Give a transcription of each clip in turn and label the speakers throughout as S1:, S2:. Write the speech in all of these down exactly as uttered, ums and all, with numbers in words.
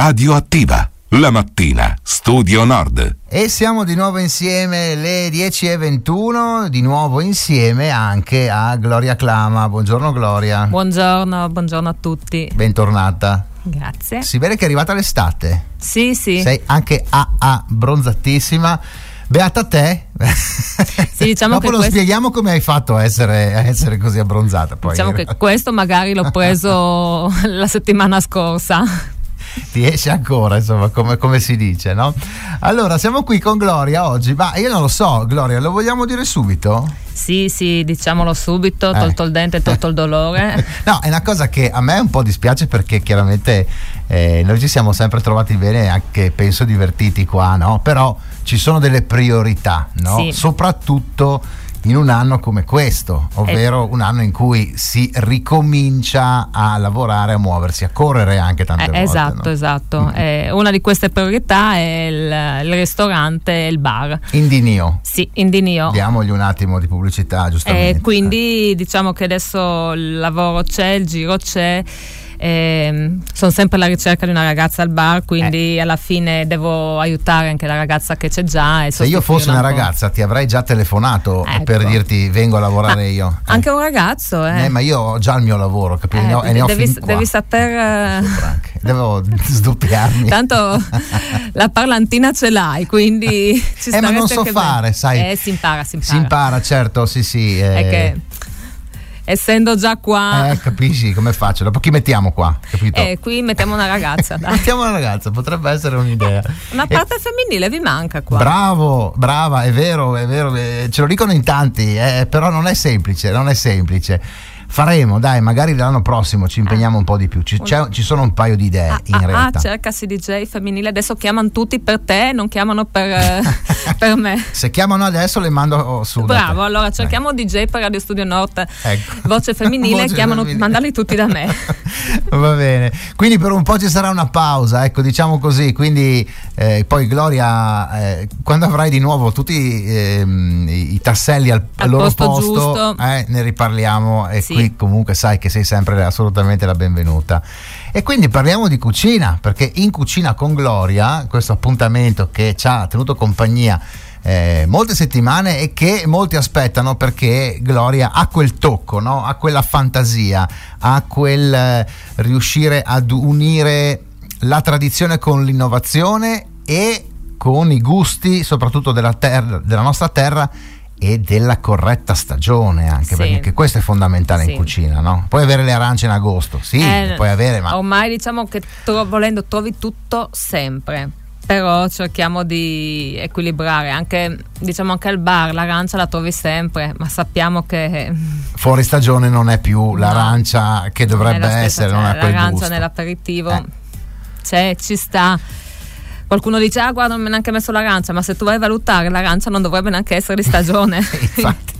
S1: Radioattiva, la mattina, Studio Nord.
S2: E siamo di nuovo insieme, le dieci e ventuno, di nuovo insieme anche a Gloria Clama. Buongiorno Gloria.
S3: Buongiorno, buongiorno a tutti.
S2: Bentornata.
S3: Grazie.
S2: Si vede che è arrivata l'estate.
S3: Sì, sì.
S2: Sei anche a a bronzatissima. Beata te.
S3: Sì, diciamo
S2: Dopo
S3: che
S2: lo
S3: questo...
S2: spieghiamo come hai fatto a essere, a essere così abbronzata. Poi.
S3: Diciamo che questo magari l'ho preso la settimana scorsa.
S2: Ti esce ancora, insomma, come, come si dice, no? Allora, siamo qui con Gloria oggi, ma io non lo so, Gloria, lo vogliamo dire subito?
S3: Sì, sì, diciamolo subito, tolto
S2: eh.
S3: il dente, tolto il dolore.
S2: No, è una cosa che a me un po' dispiace perché chiaramente eh, noi ci siamo sempre trovati bene e anche penso divertiti qua, no? Però ci sono delle priorità, no?
S3: Sì.
S2: Soprattutto in un anno come questo, ovvero eh. un anno in cui si ricomincia a lavorare, a muoversi, a correre anche tante
S3: eh,
S2: volte.
S3: Esatto,
S2: no?
S3: esatto.
S2: Mm.
S3: Eh, una di queste priorità è il, il ristorante e il bar.
S2: Indinio.
S3: Sì, Indinio.
S2: Diamogli un attimo di pubblicità, giustamente.
S3: Eh, quindi diciamo che adesso il lavoro c'è, il giro c'è. Eh, sono sempre alla ricerca di una ragazza al bar, quindi eh. alla fine devo aiutare anche la ragazza che c'è già. E
S2: se io fossi una ragazza ti avrei già telefonato, ecco, per dirti vengo a lavorare ma io. Eh.
S3: Anche un ragazzo, eh.
S2: Eh, ma io ho già il mio lavoro, capito?
S3: Eh,
S2: ne ho, e ne ho
S3: devi,
S2: fin qua.
S3: Devi saper.
S2: Devo sdoppiarmi.
S3: Tanto la parlantina ce l'hai, quindi ci
S2: eh, ma non so fare,
S3: bene.
S2: sai.
S3: Eh, si impara, si impara.
S2: Si impara, certo, sì, sì. Eh.
S3: È che essendo già qua,
S2: eh, capisci come faccio? Dopo chi mettiamo qua? Capito?
S3: Eh, qui mettiamo una ragazza. Dai.
S2: Mettiamo una ragazza, potrebbe essere un'idea.
S3: Una parte eh, femminile vi manca qua.
S2: Bravo, brava, è vero, è vero, eh, ce lo dicono in tanti, eh, però non è semplice, non è semplice. Faremo, dai, magari l'anno prossimo ci impegniamo ah. un po' di più. Ci, c'è, ci sono un paio di idee
S3: ah,
S2: in
S3: ah,
S2: realtà.
S3: Ah, cercasi D J femminile, adesso chiamano tutti per te, non chiamano per, eh, per me.
S2: Se chiamano adesso le mando su.
S3: Bravo, allora cerchiamo eh. D J per Radio Studio Nord,
S2: ecco.
S3: Voce femminile, Voce chiamano, femminile. Mandali tutti da me.
S2: Va bene, quindi per un po' ci sarà una pausa, ecco, diciamo così, quindi eh, poi Gloria, eh, quando avrai di nuovo tutti eh, i, i tasselli al, al loro
S3: posto,
S2: posto,
S3: giusto.
S2: Eh, ne riparliamo e
S3: sì.
S2: qui comunque sai che sei sempre assolutamente la benvenuta. E quindi parliamo di cucina, perché in Cucina con Gloria, questo appuntamento che ci ha tenuto compagnia eh, molte settimane e che molti aspettano, perché Gloria ha quel tocco, no? Ha quella fantasia, ha quel eh, riuscire ad unire la tradizione con l'innovazione e con i gusti soprattutto della, terra, della nostra terra e della corretta stagione anche, sì. Perché questo è fondamentale sì. in cucina, no? Puoi avere le arance in agosto, sì,
S3: eh,
S2: puoi avere, ma
S3: ormai diciamo che tro- volendo trovi tutto sempre, però cerchiamo di equilibrare, anche diciamo anche al bar l'arancia la trovi sempre, ma sappiamo che
S2: fuori stagione non è più l'arancia no, che dovrebbe non essere,
S3: cioè,
S2: non è quel
S3: l'arancia
S2: gusto.
S3: Nell'aperitivo
S2: eh.
S3: c'è, ci sta. Qualcuno dice, ah guarda, non mi ha neanche messo l'arancia, ma se tu vai a valutare, l'arancia non dovrebbe neanche essere di stagione.
S2: Infatti.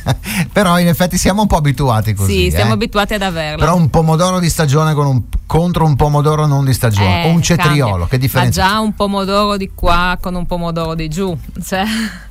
S2: Però in effetti siamo un po' abituati così.
S3: Sì, siamo
S2: eh.
S3: abituati ad averlo.
S2: Però un pomodoro di stagione con un, contro un pomodoro non di stagione,
S3: eh,
S2: o un cetriolo,
S3: cambia.
S2: Che differenza?
S3: Ma già un pomodoro di qua con un pomodoro di giù, cioè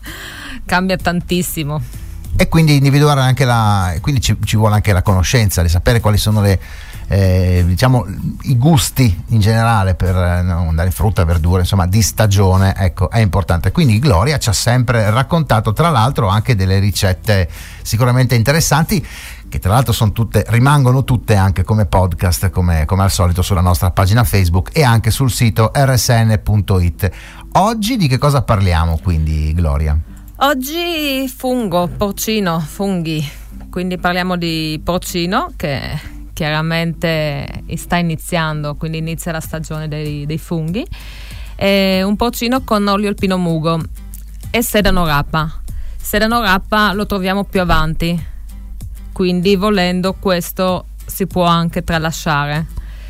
S3: cambia tantissimo.
S2: E quindi individuare anche la, quindi ci, ci vuole anche la conoscenza di sapere quali sono le Eh, diciamo i gusti in generale per no, andare frutta, verdura, insomma di stagione, ecco, è importante. Quindi Gloria ci ha sempre raccontato tra l'altro anche delle ricette sicuramente interessanti, che tra l'altro sono tutte, rimangono tutte anche come podcast, come, come al solito sulla nostra pagina Facebook e anche sul sito erre esse enne punto it. Oggi di che cosa parliamo quindi, Gloria?
S3: Oggi fungo, porcino, funghi, quindi parliamo di porcino che chiaramente sta iniziando, quindi inizia la stagione dei, dei funghi. È un porcino con olio alpino mugo e sedano rapa. Sedano rapa lo troviamo più avanti, quindi volendo questo si può anche tralasciare.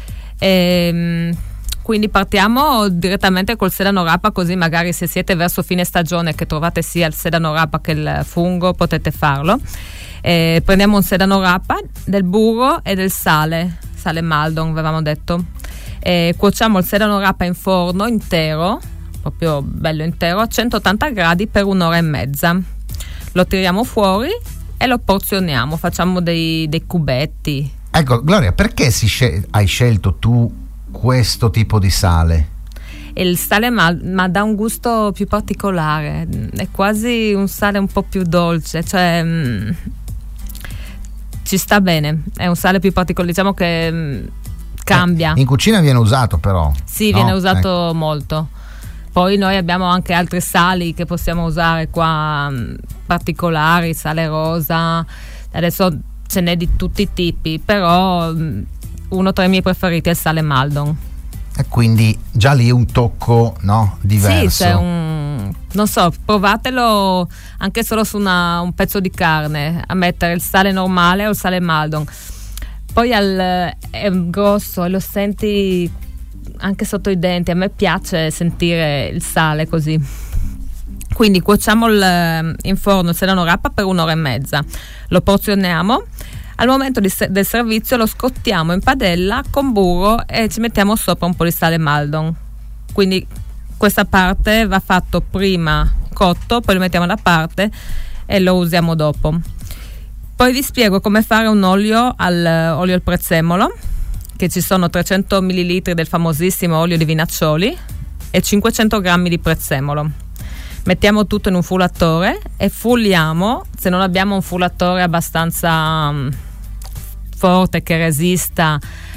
S3: E, quindi partiamo direttamente col sedano rapa, così magari se siete verso fine stagione che trovate sia il sedano rapa che il fungo potete farlo. Eh, prendiamo un sedano rapa, del burro e del sale, sale Maldon avevamo detto. Eh, cuociamo il sedano rapa in forno intero, proprio bello intero, a centottanta gradi per un'ora e mezza. Lo tiriamo fuori e lo porzioniamo, facciamo dei, dei cubetti.
S2: Ecco, Gloria, perché si scel- hai scelto tu questo tipo di sale?
S3: Il sale ma, ma dà un gusto più particolare, è quasi un sale un po' più dolce, cioè mh, ci sta bene, è un sale più particolare, diciamo che mh, cambia.
S2: In cucina viene usato però?
S3: Sì,
S2: no?
S3: viene usato
S2: ecco.
S3: molto. Poi noi abbiamo anche altri sali che possiamo usare qua, mh, particolari, sale rosa, adesso ce n'è di tutti i tipi, però mh, uno tra i miei preferiti è il sale Maldon.
S2: E quindi già lì un tocco, no, diverso.
S3: Sì, c'è un, non so, provatelo anche solo su una, un pezzo di carne, a mettere il sale normale o il sale Maldon. Poi al, è grosso e lo senti anche sotto i denti. A me piace sentire il sale così. Quindi cuociamo il, in forno se non rappa per un'ora e mezza, lo porzioniamo. Al momento di, del servizio lo scottiamo in padella con burro e ci mettiamo sopra un po' di sale Maldon. Quindi questa parte va fatto prima cotto, poi lo mettiamo da parte e lo usiamo dopo. Poi vi spiego come fare un olio al olio al prezzemolo, che ci sono trecento millilitri del famosissimo olio di Vinaccioli e cinquecento grammi di prezzemolo. Mettiamo tutto in un frullatore e frulliamo. Se non abbiamo un frullatore abbastanza um, forte che resista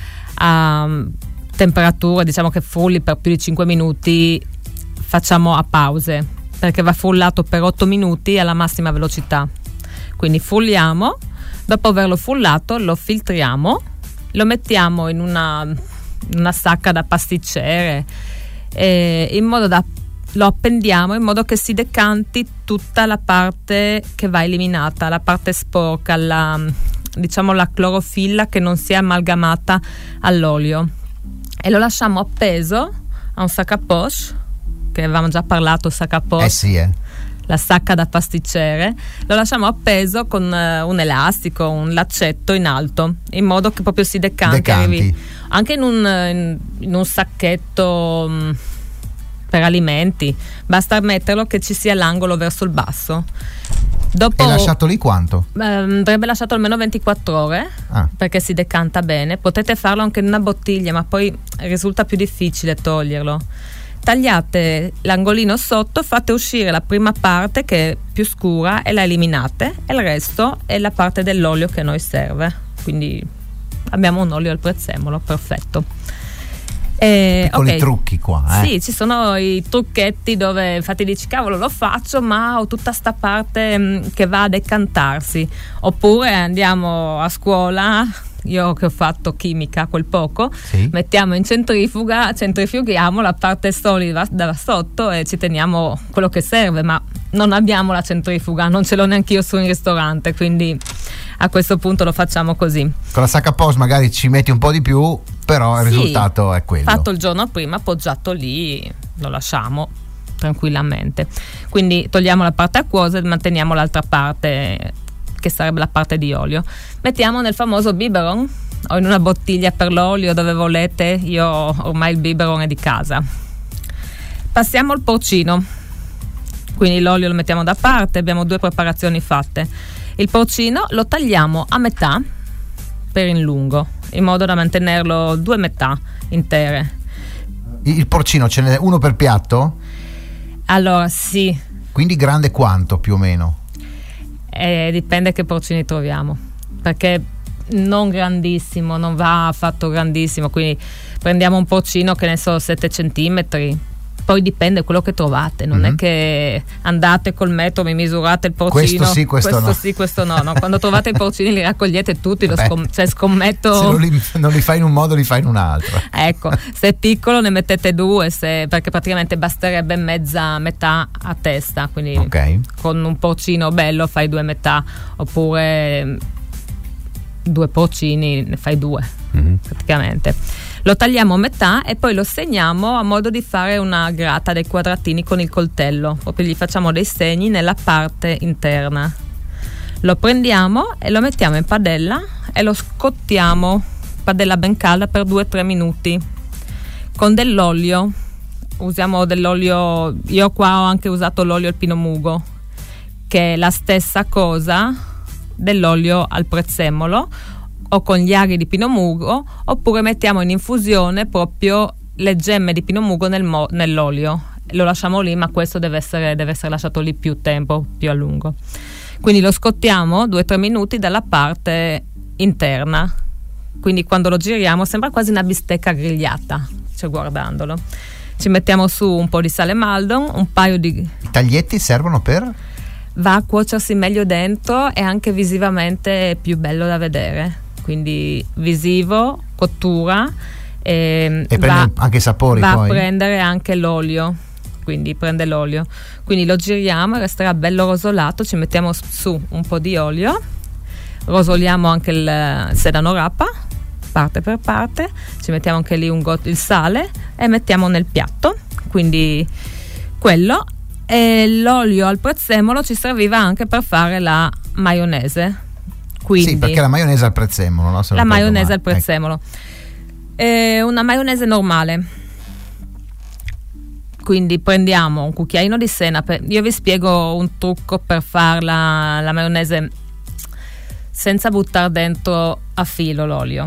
S3: a um, temperatura, diciamo che frulli per più di cinque minuti, facciamo a pause, perché va frullato per otto minuti alla massima velocità. Quindi frulliamo, dopo averlo frullato lo filtriamo, lo mettiamo in una, una sacca da pasticcere e in modo da lo appendiamo in modo che si decanti tutta la parte che va eliminata, la parte sporca, la, diciamo la clorofilla che non si è amalgamata all'olio, e lo lasciamo appeso a un sac à poche, che avevamo già parlato, sac à poche,
S2: eh sì, eh.
S3: la sacca da pasticcere, lo lasciamo appeso con uh, un elastico, un laccetto in alto, in modo che proprio si decanti,
S2: decanti.
S3: Arrivi, anche in un, in, in un sacchetto um, per alimenti, basta metterlo che ci sia l'angolo verso il basso. Dopo,
S2: e lasciato lì quanto?
S3: Eh, andrebbe lasciato almeno ventiquattro ore,
S2: ah.
S3: perché si decanta bene. Potete farlo anche in una bottiglia, ma poi risulta più difficile toglierlo. Tagliate l'angolino sotto, fate uscire la prima parte che è più scura e la eliminate, e il resto è la parte dell'olio che a noi serve. Quindi abbiamo un olio al prezzemolo perfetto. Eh,
S2: Piccoli
S3: okay.
S2: trucchi qua, eh?
S3: Sì, ci sono i trucchetti dove infatti dici cavolo lo faccio, ma ho tutta sta parte mh, che va a decantarsi. Oppure andiamo a scuola, io che ho fatto chimica quel poco,
S2: sì.
S3: mettiamo in centrifuga, centrifughiamo la parte solida da sotto e ci teniamo quello che serve, ma non abbiamo la centrifuga, non ce l'ho neanche io su in ristorante, quindi a questo punto lo facciamo così.
S2: Con la sac à poche magari ci metti un po' di più, però il
S3: sì,
S2: risultato è quello.
S3: Fatto il giorno prima, appoggiato lì, lo lasciamo tranquillamente. Quindi togliamo la parte acquosa e manteniamo l'altra parte, che sarebbe la parte di olio. Mettiamo nel famoso biberon o in una bottiglia per l'olio, dove volete. Io ormai il biberon è di casa. Passiamo al porcino. Quindi l'olio lo mettiamo da parte, abbiamo due preparazioni fatte. Il porcino lo tagliamo a metà per in lungo, in modo da mantenerlo due metà intere.
S2: Il porcino ce n'è uno per piatto?
S3: Allora sì.
S2: Quindi grande quanto più o meno?
S3: Eh, dipende che porcini troviamo, perché non grandissimo, non va fatto grandissimo, quindi prendiamo un porcino che ne so sette centimetri. Poi dipende quello che trovate, non mm-hmm. è che andate col metro, mi misurate il porcino,
S2: questo sì, questo,
S3: questo
S2: no.
S3: sì, questo no, no. Quando trovate i porcini li raccogliete tutti, lo scom- cioè scommetto.
S2: Se non li, non li fai in un modo, li fai in un altro.
S3: Ecco, se è piccolo ne mettete due, se, perché praticamente basterebbe mezza metà a testa, quindi
S2: okay.
S3: con un porcino bello fai due metà, oppure due porcini ne fai due, mm-hmm. praticamente. Lo tagliamo a metà e poi lo segniamo a modo di fare una grata dei quadratini con il coltello, proprio gli facciamo dei segni nella parte interna. Lo prendiamo e lo mettiamo in padella e lo scottiamo, padella ben calda, per due tre minuti con dell'olio. Usiamo dell'olio, io qua ho anche usato l'olio al pinomugo, che è la stessa cosa dell'olio al prezzemolo, o con gli aghi di Pinot Mugo, oppure mettiamo in infusione proprio le gemme di Pinot Mugo nel mo- nell'olio. Lo lasciamo lì, ma questo deve essere, deve essere lasciato lì più tempo, più a lungo. Quindi lo scottiamo due tre minuti dalla parte interna, quindi quando lo giriamo sembra quasi una bistecca grigliata, cioè guardandolo. Ci mettiamo su un po' di sale Maldon, un paio di...
S2: I taglietti servono per?
S3: Va a cuocersi meglio dentro e anche visivamente è più bello da vedere, quindi visivo, cottura e,
S2: e
S3: va,
S2: anche i sapori
S3: va
S2: poi.
S3: a prendere anche l'olio, quindi prende l'olio, quindi lo giriamo e resterà bello rosolato. Ci mettiamo su un po' di olio, rosoliamo anche il sedano rapa parte per parte, ci mettiamo anche lì un got- il sale e mettiamo nel piatto, quindi quello. E l'olio al prezzemolo ci serviva anche per fare la maionese, quindi
S2: sì, perché la maionese al prezzemolo, no?
S3: la maionese al prezzemolo, ecco. È una maionese normale, quindi prendiamo un cucchiaino di senape. Io vi spiego un trucco per farla la maionese senza buttare dentro a filo l'olio,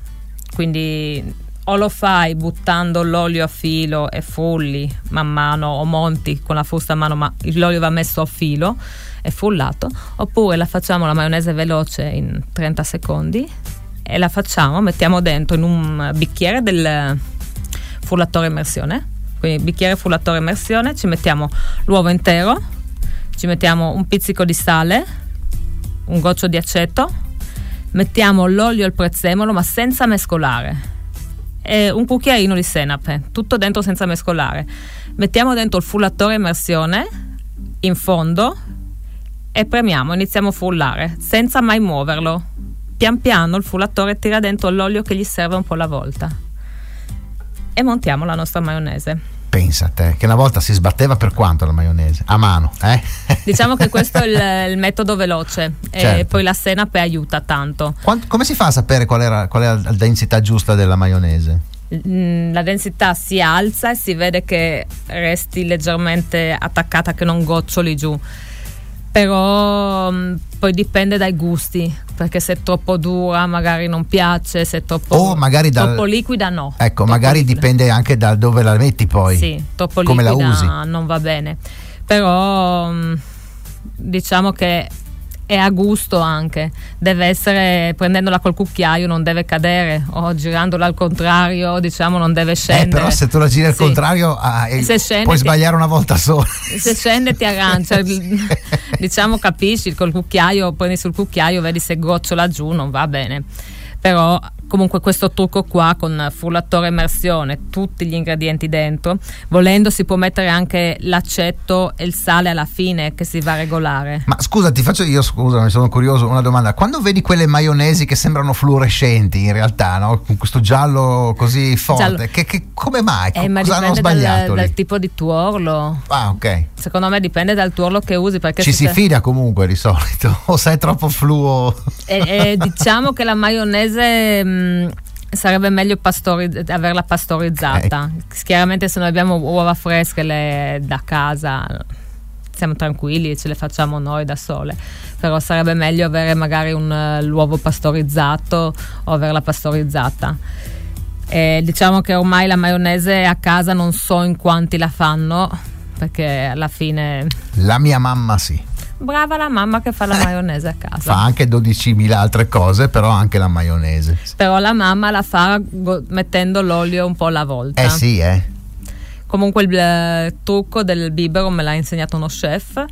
S3: quindi o lo fai buttando l'olio a filo e frulli man mano o monti con la frusta a mano, ma l'olio va messo a filo e frullato, oppure la facciamo la maionese veloce in trenta secondi e la facciamo, mettiamo dentro in un bicchiere del frullatore immersione, quindi bicchiere frullatore immersione, ci mettiamo l'uovo intero, ci mettiamo un pizzico di sale, un goccio di aceto, mettiamo l'olio al prezzemolo ma senza mescolare, e un cucchiaino di senape, tutto dentro senza mescolare. Mettiamo dentro il frullatore immersione in fondo e premiamo, iniziamo a frullare senza mai muoverlo. Pian piano il frullatore tira dentro l'olio che gli serve un po' alla volta e montiamo la nostra maionese.
S2: Pensa a te, che una volta si sbatteva per quanto la maionese? A mano, eh?
S3: Diciamo che questo è il, il metodo veloce, certo. E poi la senape aiuta tanto.
S2: Quanto, come si fa a sapere qual, era, qual è la densità giusta della maionese?
S3: La densità si alza e si vede che resti leggermente attaccata, che non goccioli giù. Però mh, poi dipende dai gusti, perché se è troppo dura magari non piace, se è troppo,
S2: o magari dal,
S3: troppo liquida no.
S2: Ecco,
S3: troppo
S2: magari
S3: liquida.
S2: Dipende anche da dove la metti poi.
S3: Sì, troppo
S2: come
S3: liquida
S2: la usi.
S3: Non va bene. Però mh, diciamo che è a gusto anche, deve essere, prendendola col cucchiaio non deve cadere, o girandola al contrario diciamo non deve scendere.
S2: Eh, però se tu la giri al
S3: sì.
S2: contrario ah,
S3: se scende,
S2: puoi
S3: ti,
S2: sbagliare una volta sola.
S3: Se scende ti arrancia, diciamo, capisci, col cucchiaio prendi sul cucchiaio, vedi se gocciola giù non va bene. Però comunque questo trucco qua con frullatore immersione, tutti gli ingredienti dentro, volendo si può mettere anche l'aceto e il sale alla fine che si va a regolare.
S2: Ma scusa, ti faccio io, scusa, mi sono curioso, una domanda. Quando vedi quelle maionesi che sembrano fluorescenti in realtà, no? Con questo giallo così forte, giallo. Che, che, come mai?
S3: Eh, ma
S2: cosa hanno
S3: dipende
S2: sbagliato
S3: dal,
S2: lì?
S3: dal tipo di tuorlo.
S2: Ah, ok.
S3: Secondo me dipende dal tuorlo che usi, perché
S2: ci si
S3: te...
S2: fida comunque di solito, o se è troppo fluo.
S3: E, e diciamo che la maionese mh, sarebbe meglio pastori- averla pastorizzata. Eh. Chiaramente se noi abbiamo uova fresche le, da casa siamo tranquilli, ce le facciamo noi da sole, però sarebbe meglio avere magari un, l'uovo pastorizzato o averla pastorizzata. E diciamo che ormai la maionese a casa non so in quanti la fanno, perché alla fine
S2: la mia mamma sì.
S3: Brava la mamma che fa la maionese a casa.
S2: Fa anche dodicimila altre cose, però anche la maionese.
S3: Però la mamma la fa go- mettendo l'olio un po' alla volta.
S2: Eh sì, eh.
S3: Comunque il eh, trucco del biberon me l'ha insegnato uno chef.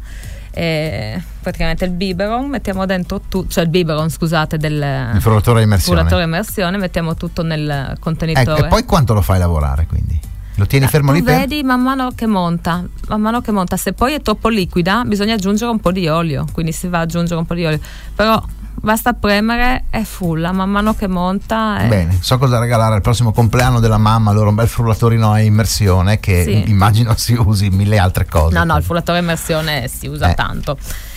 S3: E praticamente il biberon mettiamo dentro tutto, cioè il biberon scusate del
S2: il frullatore immersione.
S3: frullatore immersione mettiamo tutto nel contenitore.
S2: Ecco, e poi quanto lo fai lavorare quindi? Lo tieni fermo lì per?
S3: Vedi man mano che monta, man mano che monta. Se poi è troppo liquida bisogna aggiungere un po' di olio, quindi si va ad aggiungere un po' di olio, però basta premere e frulla man mano che monta e...
S2: Bene, so cosa regalare al prossimo compleanno della mamma, allora un bel frullatorino a immersione che
S3: sì.
S2: immagino si usi in mille altre cose.
S3: No no, il frullatore a immersione si usa
S2: eh.
S3: tanto.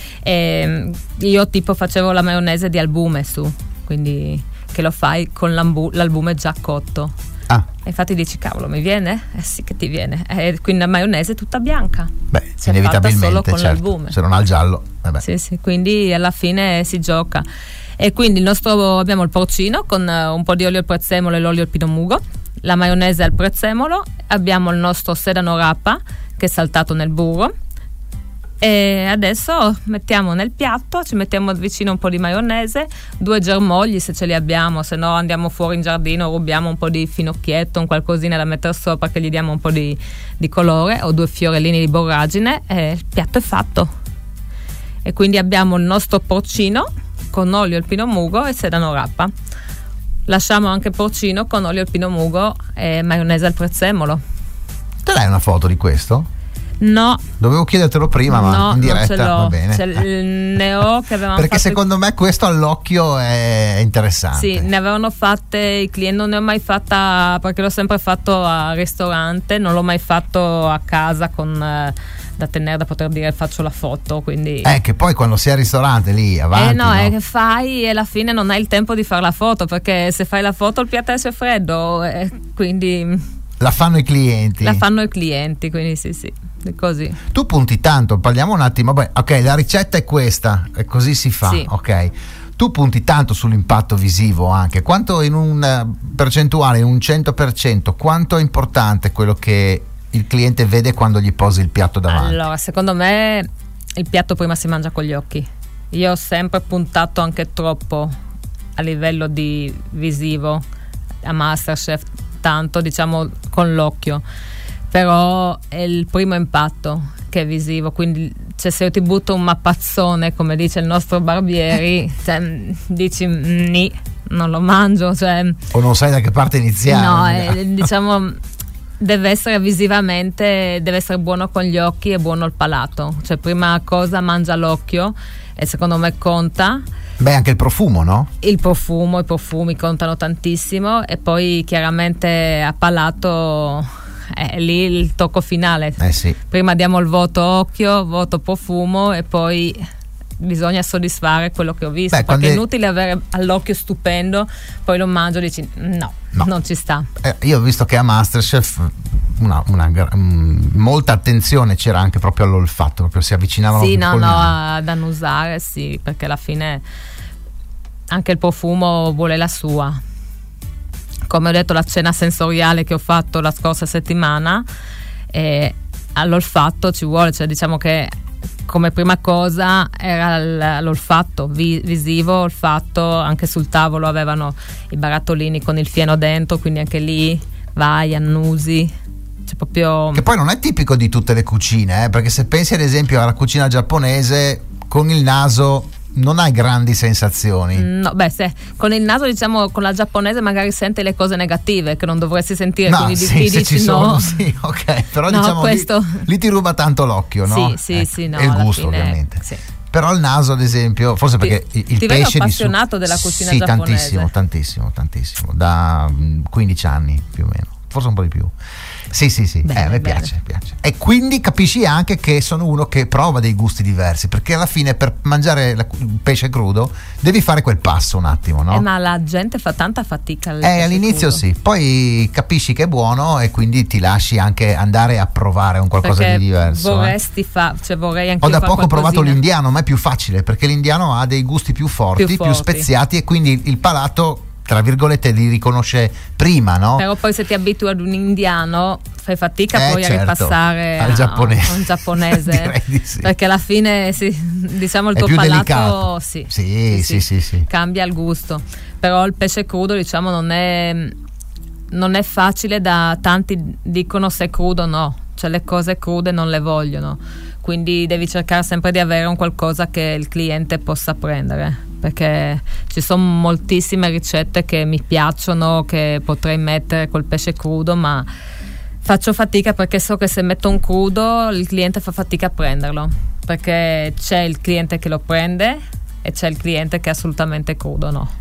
S3: E io tipo facevo la maionese di albume su, quindi che lo fai con l'albume già cotto.
S2: Ah.
S3: E infatti dici, cavolo, mi viene? Eh sì che ti viene. E quindi la maionese è tutta bianca.
S2: Beh,
S3: si
S2: inevitabilmente,
S3: solo con
S2: certo,
S3: l'albume.
S2: se non ha il giallo. Vabbè.
S3: Sì, sì, quindi alla fine si gioca. E quindi il nostro, abbiamo il porcino con un po' di olio al prezzemolo e l'olio al pinomugo, la maionese al prezzemolo, abbiamo il nostro sedano rapa che è saltato nel burro. E adesso mettiamo nel piatto, ci mettiamo vicino un po' di maionese, due germogli se ce li abbiamo, se no andiamo fuori in giardino, rubiamo un po' di finocchietto, un qualcosina da mettere sopra che gli diamo un po' di, di colore, o due fiorellini di borragine e il piatto è fatto. E quindi abbiamo il nostro porcino con olio al pinomugo e sedano rapa. Lasciamo anche porcino con olio al pinomugo e maionese al prezzemolo.
S2: Te l'hai una foto di questo?
S3: No,
S2: dovevo chiedertelo prima, ma
S3: no,
S2: in diretta
S3: non ce l'ho.
S2: Va bene.
S3: Ce ne ho che avevamo
S2: perché
S3: fatto
S2: secondo me questo all'occhio è interessante.
S3: Sì, ne avevano fatte i clienti, non ne ho mai fatta perché l'ho sempre fatto al ristorante, non l'ho mai fatto a casa con eh, da tenere, da poter dire faccio la foto, quindi
S2: eh che poi quando sei al ristorante lì avanti,
S3: eh no,
S2: no?
S3: è che fai e alla fine non hai il tempo di fare la foto, perché se fai la foto il piatto esce freddo, eh, quindi
S2: la fanno i clienti.
S3: La fanno i clienti, quindi sì, sì, è così.
S2: Tu punti tanto, parliamo un attimo, beh, ok, la ricetta è questa, e così si fa,
S3: sì.
S2: Ok. Tu punti tanto sull'impatto visivo anche, quanto in un percentuale, in un cento per cento, quanto è importante quello che il cliente vede quando gli posi il piatto davanti?
S3: Allora, secondo me il piatto prima si mangia con gli occhi. Io ho sempre puntato anche troppo a livello di visivo a MasterChef, tanto diciamo con l'occhio, però è il primo impatto che è visivo, quindi cioè, se io ti butto un mappazzone come dice il nostro Barbieri, cioè, dici ni, non lo mangio, cioè,
S2: o non sai da che parte iniziare.
S3: No, è, diciamo deve essere visivamente, deve essere buono con gli occhi e buono il palato, cioè prima cosa mangia l'occhio e secondo me conta.
S2: Beh, anche il profumo, no?
S3: Il profumo, i profumi contano tantissimo e poi chiaramente a palato è lì il tocco finale.
S2: Eh sì.
S3: Prima diamo il voto occhio, voto profumo e poi bisogna soddisfare quello che ho visto.
S2: Beh,
S3: perché è
S2: è...
S3: inutile avere all'occhio stupendo, poi lo mangio e dici no, no, non ci sta.
S2: Eh, io ho visto che a MasterChef una, una, um, molta attenzione c'era anche proprio all'olfatto, proprio si avvicinavano.
S3: Sì, no,
S2: col
S3: no,
S2: naso.
S3: ad annusare, sì, perché alla fine anche il profumo vuole la sua. Come ho detto, la cena sensoriale che ho fatto la scorsa settimana, eh, all'olfatto ci vuole, cioè diciamo che come prima cosa era l'olfatto vi- visivo, olfatto, anche sul tavolo avevano i barattolini con il fieno dentro, quindi anche lì vai, annusi, c'è proprio...
S2: Che poi non è tipico di tutte le cucine, eh, perché se pensi ad esempio alla cucina giapponese, con il naso non hai grandi sensazioni.
S3: No, beh, se con il naso, diciamo, con la giapponese magari sente le cose negative che non dovresti sentire,
S2: no,
S3: quindi
S2: sì,
S3: ti
S2: se
S3: dici
S2: ci
S3: no.
S2: sono, sì, ok, però
S3: no,
S2: diciamo
S3: questo...
S2: lì, lì ti ruba tanto l'occhio, no?
S3: Sì, sì,
S2: ecco.
S3: sì, no,
S2: e il
S3: alla
S2: gusto
S3: fine,
S2: ovviamente.
S3: sì.
S2: Però il naso, ad esempio, forse
S3: Ti-
S2: perché il, il
S3: ti vedo
S2: pesce
S3: appassionato
S2: di su-
S3: della cucina
S2: sì,
S3: giapponese.
S2: tantissimo, tantissimo, tantissimo, da mm, quindici anni più o meno, forse un po' di più. Sì, sì, sì,
S3: Bene,
S2: eh, a me
S3: bene.
S2: piace, piace. E quindi capisci anche che sono uno che prova dei gusti diversi, perché alla fine per mangiare la- il pesce crudo devi fare quel passo un attimo, no?
S3: Eh, ma la gente fa tanta fatica al
S2: Eh,
S3: pesce
S2: all'inizio
S3: crudo.
S2: sì, poi capisci che è buono e quindi ti lasci anche andare a provare un qualcosa
S3: Perché
S2: di diverso. eh.
S3: vorresti fa, cioè vorrei anche
S2: Ho da poco provato l'indiano, ma è più facile perché l'indiano ha dei gusti più forti,
S3: Più
S2: più,
S3: forti.
S2: speziati e quindi il palato, tra virgolette, li riconosce prima, no?
S3: Però poi se ti abitui ad un indiano fai fatica
S2: Eh,
S3: poi
S2: certo,
S3: a ripassare
S2: al
S3: a,
S2: giapponese.
S3: a un giapponese.
S2: Direi di sì.
S3: Perché alla fine sì, diciamo il
S2: È
S3: tuo
S2: più
S3: palato
S2: delicato.
S3: sì,
S2: Sì, sì, sì, sì.
S3: cambia il gusto. Però il pesce crudo, diciamo, non è non è facile, da tanti dicono se è crudo no, cioè le cose crude non le vogliono, quindi devi cercare sempre di avere un qualcosa che il cliente possa prendere, perché ci sono moltissime ricette che mi piacciono, che potrei mettere col pesce crudo, ma faccio fatica perché so che se metto un crudo il cliente fa fatica a prenderlo, perché c'è il cliente che lo prende e c'è il cliente che assolutamente crudo no.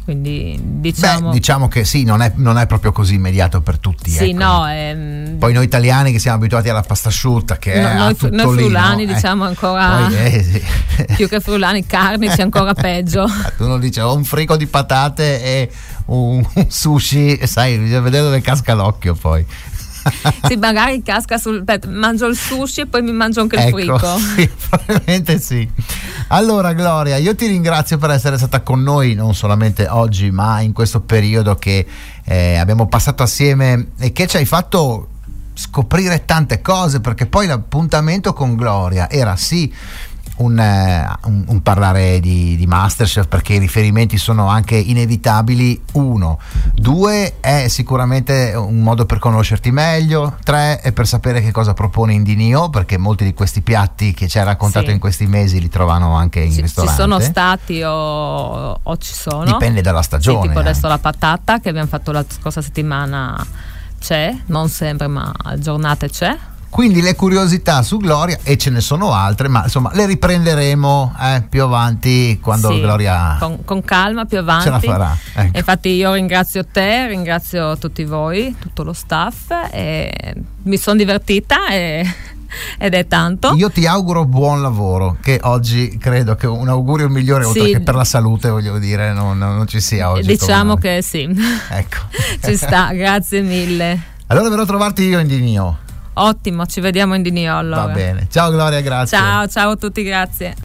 S3: Quindi diciamo,
S2: Beh, diciamo che sì, non è, non è proprio così immediato per tutti.
S3: Sì,
S2: ecco.
S3: no. Ehm,
S2: Poi noi italiani che siamo abituati alla pasta asciutta, che
S3: no,
S2: è
S3: noi,
S2: tutto
S3: noi friulani
S2: lì, no?
S3: diciamo
S2: eh.
S3: ancora
S2: Poi, eh, sì.
S3: più che friulani, carnici ancora peggio.
S2: Tu non dici ho un frigo di patate e un, un sushi, sai, bisogna vedere dove casca l'occhio poi.
S3: Sì, magari casca sul beh, mangio il sushi e poi mi mangio anche il
S2: Ecco,
S3: frigo.
S2: sì, probabilmente sì. Allora Gloria, io ti ringrazio per essere stata con noi non solamente oggi ma in questo periodo che eh, abbiamo passato assieme e che ci hai fatto scoprire tante cose, perché poi l'appuntamento con Gloria era sì Un, un, un parlare di, di Masterchef, perché i riferimenti sono anche inevitabili. Uno, due, è sicuramente un modo per conoscerti meglio. Tre, è per sapere che cosa propone Indinio, perché molti di questi piatti che ci hai raccontato
S3: sì.
S2: in questi mesi li trovano anche in
S3: ci,
S2: ristorante.
S3: Ci sono stati o, o ci sono,
S2: dipende dalla stagione.
S3: Sì, tipo adesso
S2: eh.
S3: la patata che abbiamo fatto la scorsa settimana c'è, non sempre ma a giornate c'è.
S2: Quindi le curiosità su Gloria, e ce ne sono altre, ma insomma le riprenderemo eh, più avanti quando
S3: sì,
S2: Gloria
S3: con, con calma più avanti
S2: ce la farà. Ecco.
S3: Infatti io ringrazio te, ringrazio tutti voi, tutto lo staff, e mi sono divertita e, ed è tanto.
S2: Io ti auguro buon lavoro, che oggi credo che un augurio migliore, oltre
S3: sì.
S2: che per la salute, voglio dire, non, non ci sia oggi.
S3: Diciamo
S2: come...
S3: che sì.
S2: Ecco.
S3: Ci sta, grazie mille.
S2: Allora verrò a trovarti io in Dinio.
S3: Ottimo, ci vediamo in Dinio allora.
S2: Va bene. Ciao Gloria, grazie.
S3: Ciao, ciao a tutti, grazie.